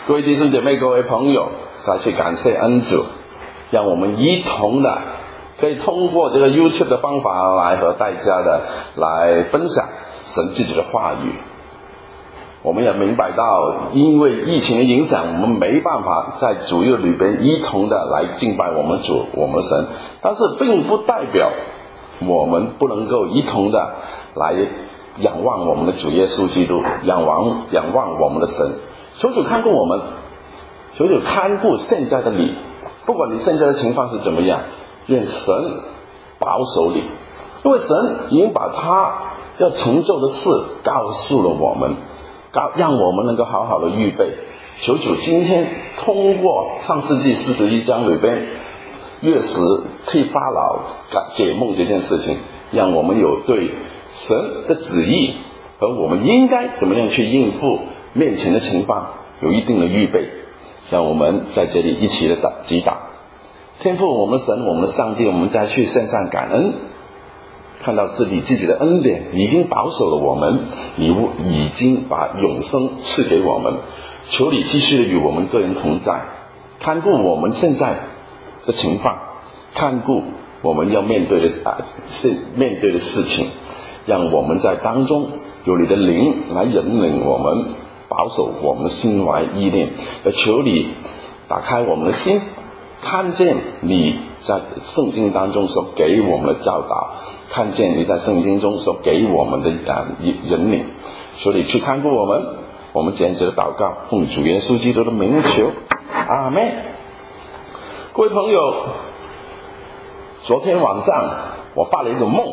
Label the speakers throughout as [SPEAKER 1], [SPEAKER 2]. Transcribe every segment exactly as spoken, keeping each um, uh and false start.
[SPEAKER 1] 各位弟兄姐妹，各位朋友，再次感谢恩主，让我们一同的可以通过这个 YouTube 的方法来和大家的来分享神自己的话语。我们也明白到，因为疫情的影响，我们没办法在主日里边一同的来敬拜我们主我们神，但是并不代表我们不能够一同的来仰望我们的主耶稣基督，仰望仰望我们的神。求主看顾我们，求主看顾现在的你，不管你现在的情况是怎么样，愿神保守你，因为神已经把他要成就的事告诉了我们，让我们能够好好的预备。求主今天通过创世纪四十一章里边约时替法老解梦这件事情，让我们有对神的旨意和我们应该怎么样去应付面前的情况有一定的预备。让我们在这里一起的祈祷。天父，我们神，我们的上帝，我们再去献上感恩，看到是你自己的恩典已经保守了我们，你已经把永生赐给我们。求你继续的与我们个人同在，看顾我们现在的情况，看顾我们要面对的啊是面对的事情，让我们在当中有你的灵来引领我们，保守我们的心怀意念。要求你打开我们的心，看见你在圣经当中所给我们的教导，看见你在圣经中所给我们的啊引领。求你去看顾我们，我们简直的祷告，奉主耶稣基督的名求，阿们。各位朋友，昨天晚上我发了一个梦，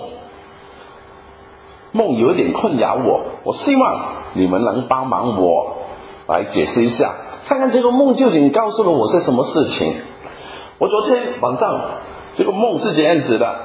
[SPEAKER 1] 梦有一点困扰我，我希望你们能帮忙我来解释一下，看看这个梦究竟告诉了我些什么事情。我昨天晚上这个梦是这样子的，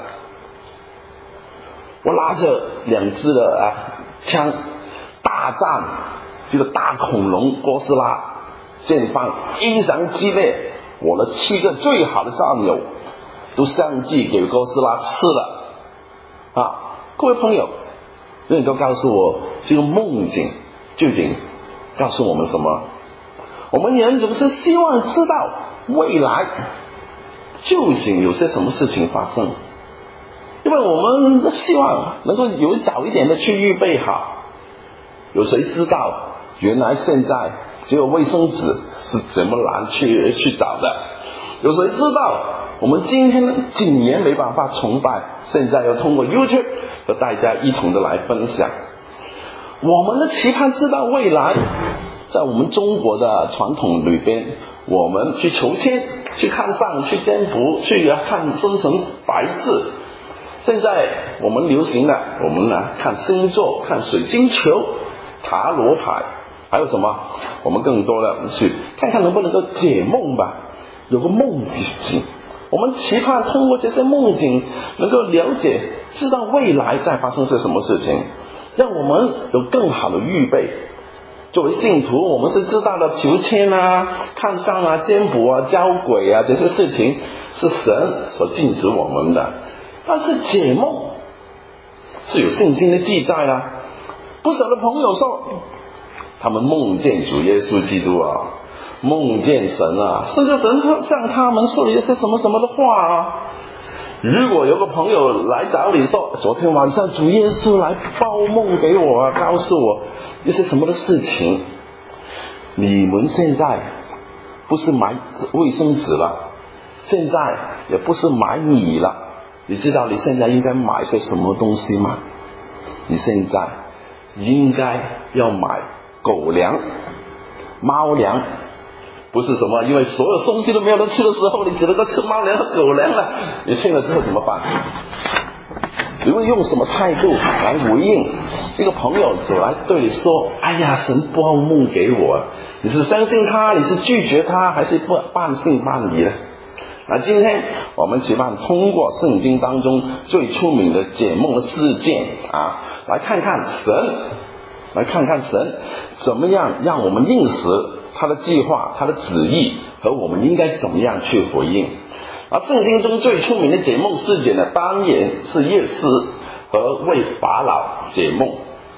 [SPEAKER 1] 我拿着两支的啊枪大战这个大恐龙哥斯拉，阵方非常激烈，我的七个最好的战友都相继给哥斯拉吃了啊！各位朋友，能够告诉我这个梦境究竟告诉我们什么？我们人总是希望知道未来究竟有些什么事情发生，因为我们希望能够有早一点的去预备好。有谁知道原来现在只有卫生纸是怎么难去去找的？有谁知道我们今天几年没办法崇拜，现在要通过 YouTube 和大家一同的来分享。我们的期盼知道未来，在我们中国的传统里边，我们去求签，去看相，去占卜，去看生辰八字。现在我们流行的，我们呢看星座，看水晶球，塔罗牌，还有什么？我们更多的去看看能不能够解梦吧，有个梦境。我们期盼通过这些梦境能够了解知道未来在发生些什么事情，让我们有更好的预备。作为信徒，我们是知道了求签啊、看相啊、占卜啊、交鬼啊，这些事情是神所禁止我们的。但是解梦是有圣经的记载啊，不少的朋友说他们梦见主耶稣基督啊，梦见神啊，甚至神向他们说了一些什么什么的话啊。如果有个朋友来找你说，昨天晚上主耶稣来报梦给我啊，告诉我一些什么的事情，你们现在不是买卫生纸了，现在也不是买米了，你知道你现在应该买些什么东西吗？你现在应该要买狗粮、猫粮，不是什么，因为所有东西都没有人吃的时候，你只能够吃猫粮和狗粮了。你听了之后怎么办？你会用什么态度来回应一个朋友走来对你说：“哎呀，神报梦给我。”你是相信他，你是拒绝他，还是不半信半疑呢？那今天我们期盼通过圣经当中最出名的解梦的事件啊，来看看神，来看看神怎么样让我们认识他的计划、他的旨意，和我们应该怎么样去回应。而圣经中最出名的解梦事件呢，当然是夜市和为法老解梦。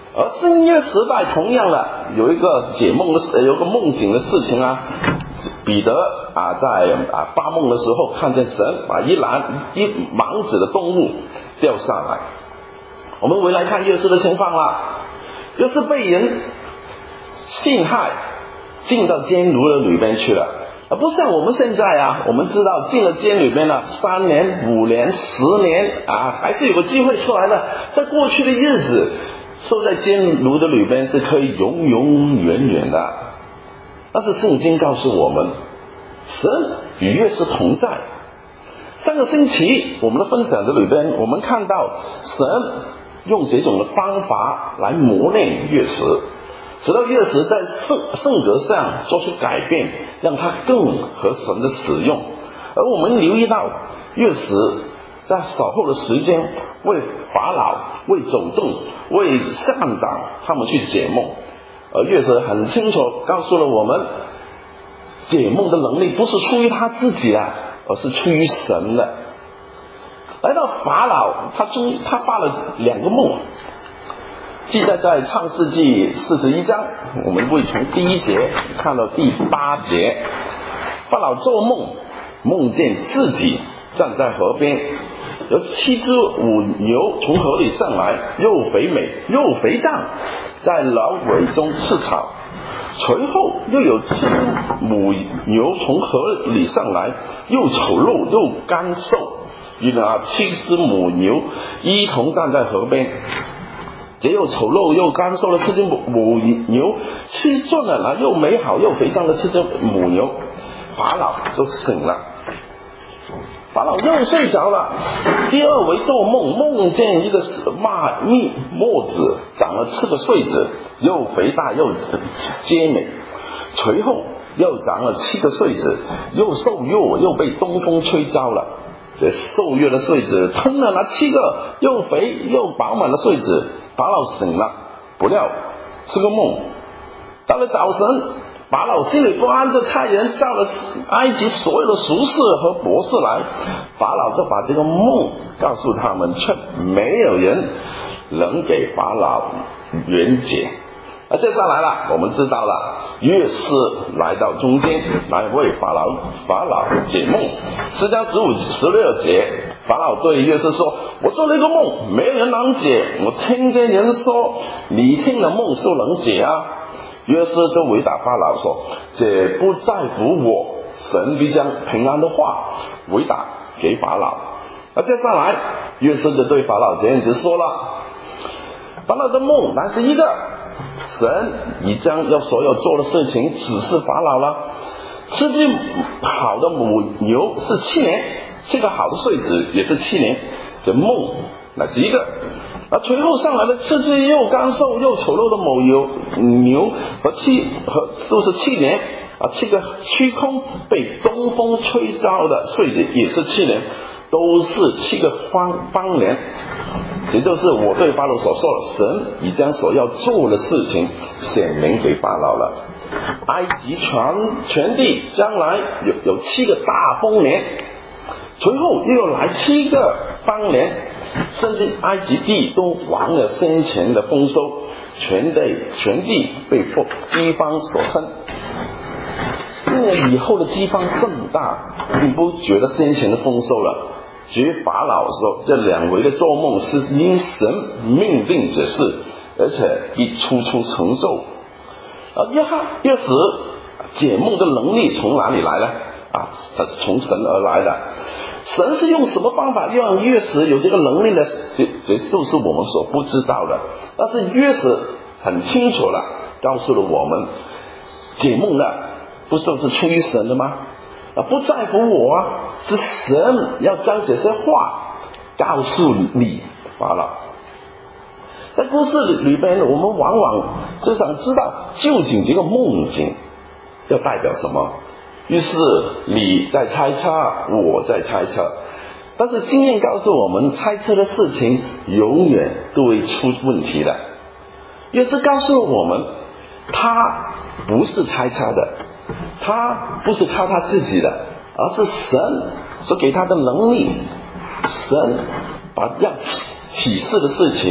[SPEAKER 1] 而新约时代同样的有一个解梦的有一个梦境的事情啊，彼得啊在啊发梦的时候看见神把一篮一莽子的动物掉下来。我们回来看约瑟的情况啦，约瑟被人陷害进到监狱的里边去了，而不像我们现在啊，我们知道进了监里面了三年五年十年啊，还是有个机会出来的。在过去的日子受在监牢的里边是可以永永远远的，但是圣经告诉我们神与约瑟同在。上个星期我们的分享的里边，我们看到神用这种的方法来磨练约瑟，直到约瑟在圣性格上做出改变，让他更合神的使用。而我们留意到约瑟在稍后的时间为法老、为走正、为上长他们去解梦，而约瑟很清楚告诉了我们，解梦的能力不是出于他自己啊，而是出于神的。来到法老，他终他发了两个梦，记载在创世纪四十一章，我们会从第一节看到第八节。法老做梦，梦见自己站在河边，有七只母牛从河里上来，又肥美又肥壮，在狼尾中吃草。随后又有七只母牛从河里上来，又丑陋又干瘦，与那七只母牛一同站在河边。这又丑陋又干瘦的七只母牛吃尽了那又美好又肥壮的七只母牛，法老就醒了。法老又睡着了，第二回做梦，梦见一个麦蜜磨子长了七个穗子，又肥大又结美，随后又长了七个穗子，又瘦弱又被东风吹焦了。这瘦弱的穗子吞了那七个又肥又饱满的穗子，法老醒了，不料是个梦。到了早晨，法老心里不安，就差人叫了埃及所有的术士和博士来，法老就把这个梦告诉他们，却没有人能给法老圆解。而接下来了，我们知道了，约瑟来到中间来为法老法老解梦。十章十五十六节，法老对约瑟说，我做了一个梦，没有人能解，我听见人说你听了梦就能解啊。约瑟就回答法老说，这不在乎我，神必将平安的话回答给法老。而接下来约瑟就对法老这样子说了，法老的梦乃是一个，神已将要所有做的事情指示法老了。吃只好的母牛是七年，这个好的穗子也是七年，这梦乃是一个。而随后上来的七只又干瘦又丑陋的母牛牛和七和都是七年啊，七个虚空被东风吹焦的穗子也是七年，都是七个方方年。也就是我对法老所说的，神已将所要做的事情显明给法老了。埃及全全地将来有有七个大丰年，随后又有来七个方年，甚至埃及地都忘了先前的丰收，全地全地被饥荒所吞。因为以后的饥荒更大，并不觉得先前的丰收了。至于法老说，这两回的做梦是因神命令指示，而且已处处成就。而约翰约瑟解梦的能力从哪里来呢？啊，它是从神而来的。神是用什么方法让约瑟有这个能力呢？这这就是我们所不知道的。但是约瑟很清楚了，告诉了我们，解梦的不就是出于神的吗？啊，不在乎我啊，是神要将这些话告诉你法老。在故事里边，我们往往就想知道究竟这个梦境要代表什么，于是你在猜测，我在猜测，但是经验告诉我们，猜测的事情永远都会出问题的。约瑟告诉我们，他不是猜测的，他不是靠他自己的，而是神所给他的能力，神把要启示的事情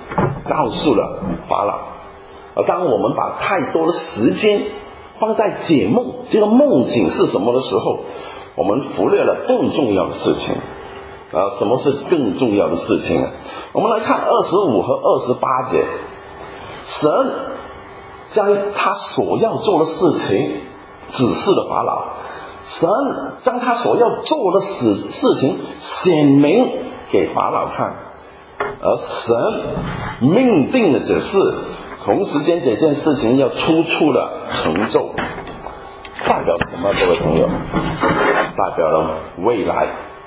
[SPEAKER 1] 告诉了法老。而当我们把太多的时间放在解梦，这个梦境是什么的时候，我们忽略了更重要的事情。啊，什么是更重要的事情呢？我们来看二十五和二十八节，神将他所要做的事情指示了法老，神将他所要做的事事情显明给法老看，而神命定的指示，同时间这件事情要出处了成就，代表什么？各位朋友，代表了未来。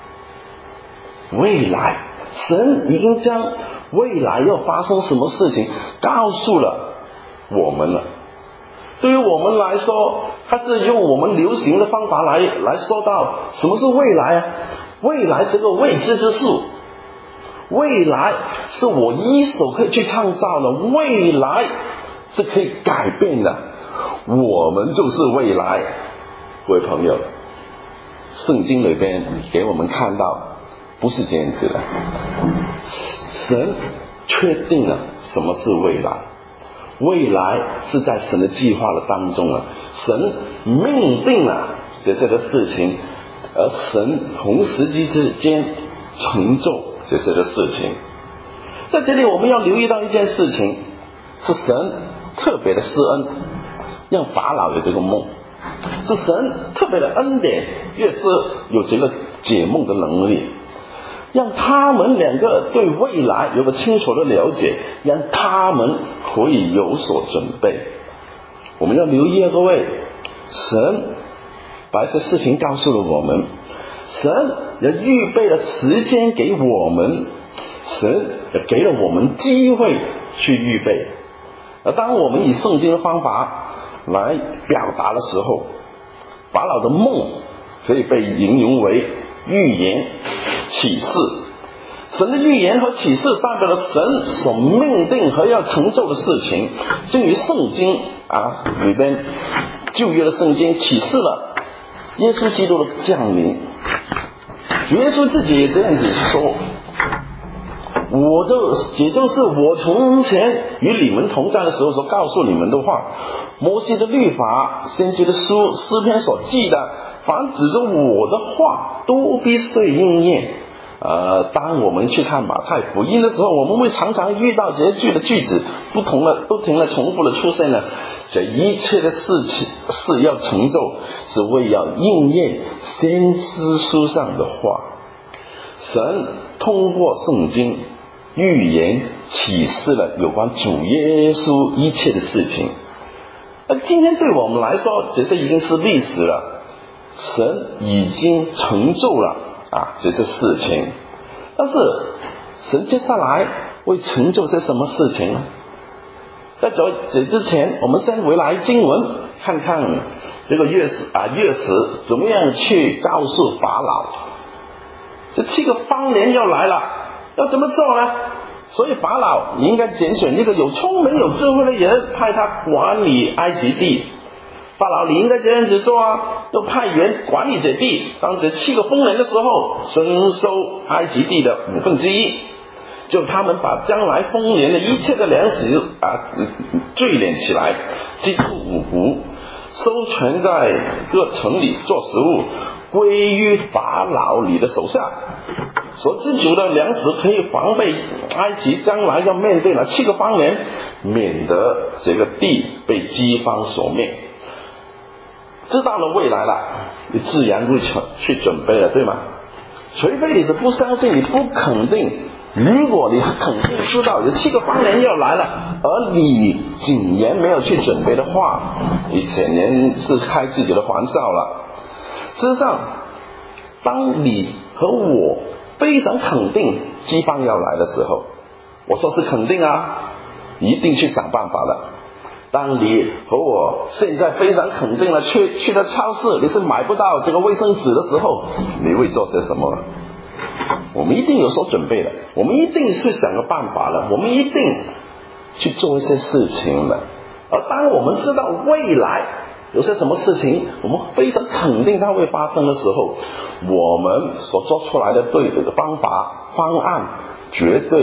[SPEAKER 1] 未来，神已经将未来要发生什么事情告诉了我们了。对于我们来说，它是用我们流行的方法来来说到什么是未来啊？未来这个未知之数，未来是我一手可以去创造的，未来是可以改变的，我们就是未来。各位朋友，圣经里边给我们看到不是这样子的，神确定了什么是未来，未来是在神的计划的当中了，神命定了这些的事情，而神同时机之间成就这些的事情。在这里我们要留意到一件事情，是神特别的施恩，让法老有这个梦，是神特别的恩典，越是有这个解梦的能力，让他们两个对未来有个清楚的了解，让他们可以有所准备。我们要留意啊，各位，神把这事情告诉了我们，神也预备了时间给我们，神也给了我们机会去预备。而当我们以圣经的方法来表达的时候，法老的梦可以被形容为预言启示。神的预言和启示代表了神所命定和要成就的事情，正如圣经啊里边旧约的圣经启示了耶稣基督的降临。耶稣自己也这样子说，我就也就是我从前与你们同在的时候所告诉你们的话，摩西的律法、先知的书、诗篇所记的，凡指着我的话都必须应验。呃，当我们去看马太福音的时候，我们会常常遇到这句的句子，不同的不停的重复的出现了。这一切的事情是要成就，是为要应验先知书上的话。神通过圣经预言启示了有关主耶稣一切的事情。而今天对我们来说，这些已经是历史了，神已经成就了啊这些事情。但是神接下来会成就些什么事情呢？在走这之前，我们先回来经文看看这个约史啊约史怎么样去告诉法老，这七个方言要来了，要怎么做呢？所以法老你应该拣选一个有聪明有智慧的人，派他管理埃及地。法老你应该这样子做啊，要派人管理这地，当这七个丰年的时候，征收埃及地的五分之一，就他们把将来丰年的一切的粮食啊聚敛起来，积出五谷，收存在各城里做食物，归于法老你的手下。所支足的粮食可以防备埃及将来要面对了七个方年，免得这个地被饥荒所灭。知道了未来了，你自然会去准备了，对吗？除非你是不相信，你不肯定。如果你肯定知道有七个方年要来了，而你竟然没有去准备的话，你显然是开自己的玩笑了。事实上，当你和我非常肯定饥荒要来的时候，我说是肯定啊，一定去想办法的。当你和我现在非常肯定了去去了超市你是买不到这个卫生纸的时候，你会做些什么？我们一定有所准备的，我们一定是想个办法了，我们一定去做一些事情的。而当我们知道未来有些什么事情我们非常肯定它会发生的时候，我们所做出来的对的方法方案绝对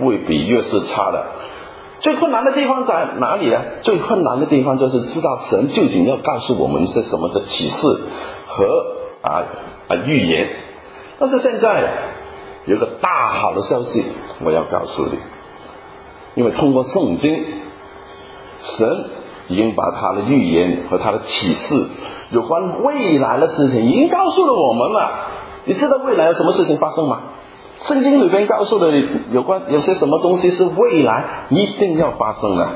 [SPEAKER 1] 不会比约瑟差的。最困难的地方在哪里呢？最困难的地方就是知道神究竟要告诉我们些什么的启示和啊啊预言。但是现在有个大好的消息我要告诉你，因为通过圣经，神已经把他的预言和他的启示有关未来的事情已经告诉了我们了。你知道未来有什么事情发生吗？圣经里边告诉了你有关有些什么东西是未来一定要发生的。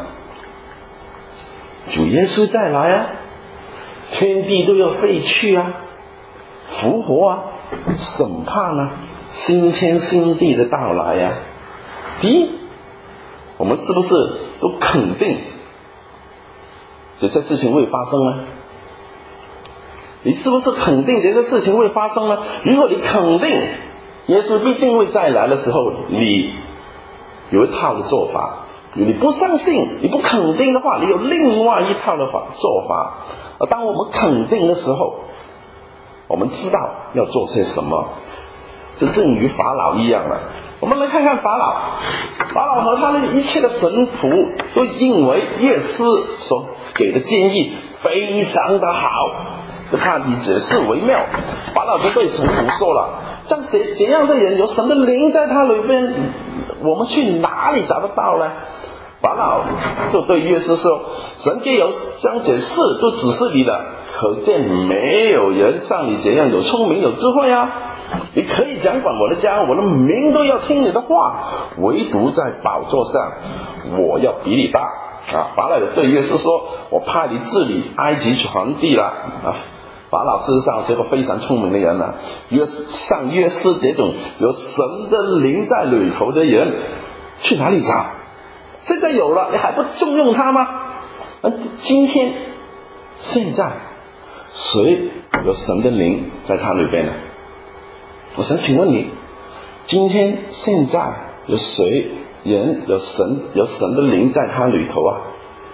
[SPEAKER 1] 主耶稣再来啊，天地都要废去啊，复活啊，审判啊，新天新地的到来啊。第一，我们是不是都肯定这些事情会发生呢？你是不是肯定这个事情会发生呢？如果你肯定耶稣必定会再来的时候，你有一套的做法；你不相信，你不肯定的话，你有另外一套的法做法。而当我们肯定的时候，我们知道要做些什么。这正与法老一样了。我们来看看法老，法老和他的一切的神仆都认为耶稣所给的建议非常的好，他以解释为妙。法老就对神仆说了，像怎样的人有神的灵在他里边，我们去哪里找得到呢？法老就对约瑟说，神既有将这事都指示你的，可见没有人像你这样有聪明有智慧啊。你可以掌管我的家，我的民都要听你的话，唯独在宝座上我要比你大啊！法老对约瑟说，我派你治理埃及全地了啊！法老事实上是一个非常聪明的人啊，约像约瑟这种有神的灵在里头的人去哪里找？现在有了，你还不重用他吗？啊，今天现在谁有神的灵在他里边呢？我想请问你，今天现在有谁人有神有神的灵在他里头啊？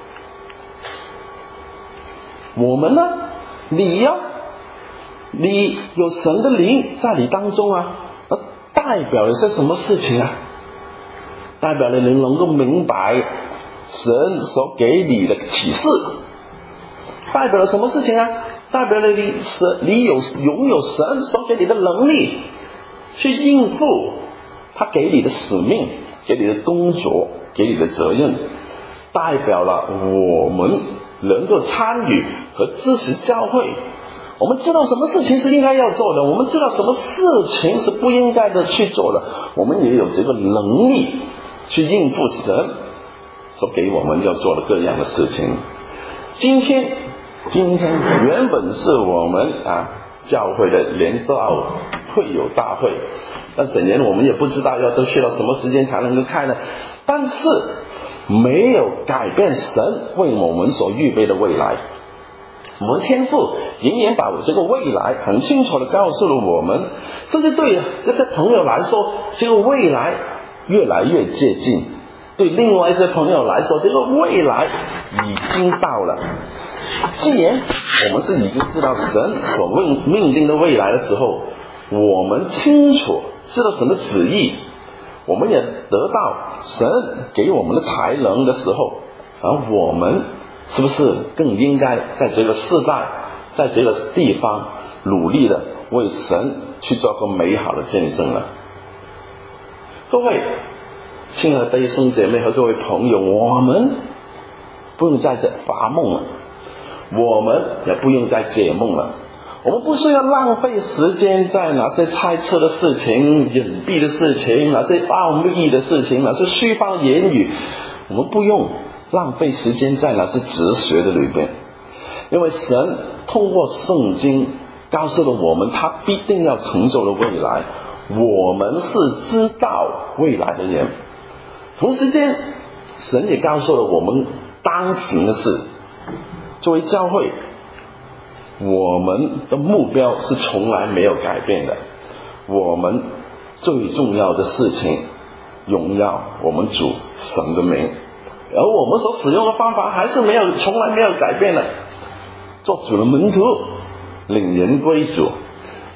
[SPEAKER 1] 我们呢？你呀、啊，你有神的灵在你当中啊，那代表了些什么事情啊？代表了你能够明白神所给你的启示。代表了什么事情啊？代表了你神，你有拥有神所给你的能力，去应付他给你的使命、给你的工作、给你的责任。代表了我们能够参与和支持教会。我们知道什么事情是应该要做的，我们知道什么事情是不应该的去做的，我们也有这个能力去应付神所给我们要做的各样的事情。今天今天原本是我们啊教会的联道会友大会，但整年我们也不知道要都去到什么时间才能够开呢，但是没有改变神为我们所预备的未来。我们天父仍然把这个未来很清楚地告诉了我们，甚至对这些朋友来说，这个未来越来越接近；对另外一些朋友来说，这个未来已经到了。既然我们是已经知道神所命命定的未来的时候，我们清楚知道神的旨意，我们也得到神给我们的才能的时候，而我们是不是更应该在这个世代，在这个地方努力的为神去做个美好的见证呢？各位亲爱的弟兄姐妹和各位朋友，我们不用再发梦了，我们也不用再解梦了。我们不需要浪费时间在哪些猜测的事情、隐蔽的事情、哪些奥秘的事情、哪些虚方言语，我们不用浪费时间在哪些哲学的里边，因为神通过圣经告诉了我们他必定要成就的未来，我们是知道未来的人。同时间神也告诉了我们当行的事。作为教会，我们的目标是从来没有改变的，我们最重要的事情荣耀我们主神的名，而我们所使用的方法还是没有从来没有改变的，做主的门徒，领人归主，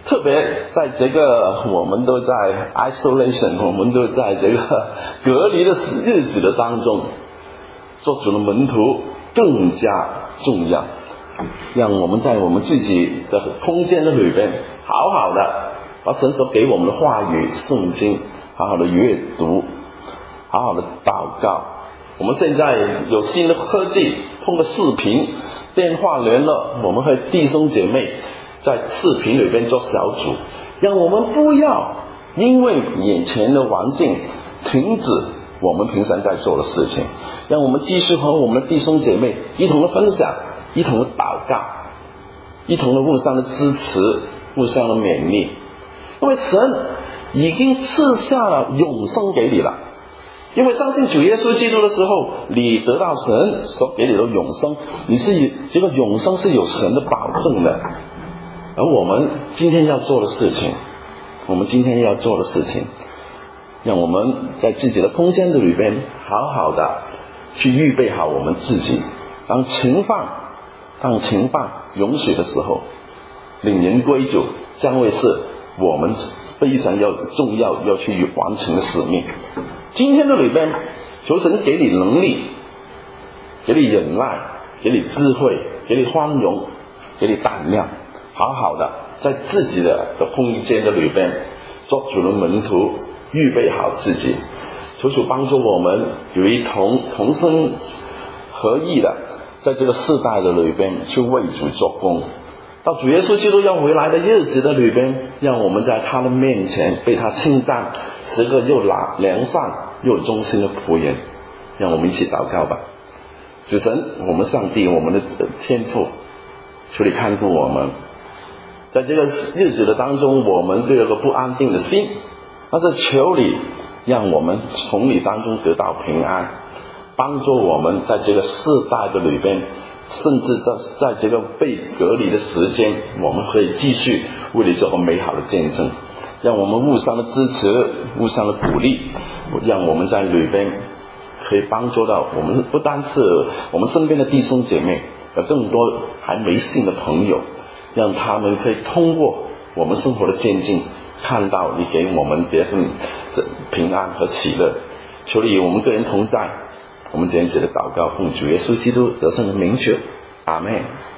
[SPEAKER 1] 特别在这个我们都在 isolation， 我们都在这个隔离的日子的当中，做主的门徒更加重要。让我们在我们自己的空间的里边，好好的把神所给我们的话语、圣经好好的阅读，好好的祷告。我们现在有新的科技，通过视频、电话联络，我们和弟兄姐妹在视频里边做小组，让我们不要因为眼前的环境停止我们平常在做的事情，让我们继续和我们的弟兄姐妹一同的分享，一同的祷告，一同的互相的支持，互相的勉励。因为神已经赐下了永生给你了，因为相信主耶稣基督的时候，你得到神所给你的永生，你是这个永生是有神的保证的。而我们今天要做的事情，我们今天要做的事情，让我们在自己的空间的里边好好的去预备好我们自己，当情况当情况允许的时候，领人归主将会是我们非常要重要要去完成的使命。今天的里边，求神给你能力，给你忍耐，给你智慧，给你宽容，给你胆量，好好的在自己的空间的里边做主的门徒，预备好自己。求主帮助我们有一同同心合意的，在这个世代的里边去为主做工。到主耶稣基督要回来的日子的里边，让我们在他的面前被他称赞，是个又良善又忠心的仆人。让我们一起祷告吧。主神，我们上帝，我们的天父，求你看顾我们，在这个日子的当中，我们都有个不安定的心，但是求你让我们从你当中得到平安，帮助我们在这个世代的里边，甚至在在这个被隔离的时间，我们可以继续为你做个美好的见证。让我们互相的支持，互相的鼓励，让我们在里边可以帮助到我们，不单是我们身边的弟兄姐妹，有更多还没信的朋友，让他们可以通过我们生活的见证，看到你给我们这份平安和喜乐。求你与我们个人同在。我们这样子的祷告，奉主耶稣基督得胜的名求，阿们。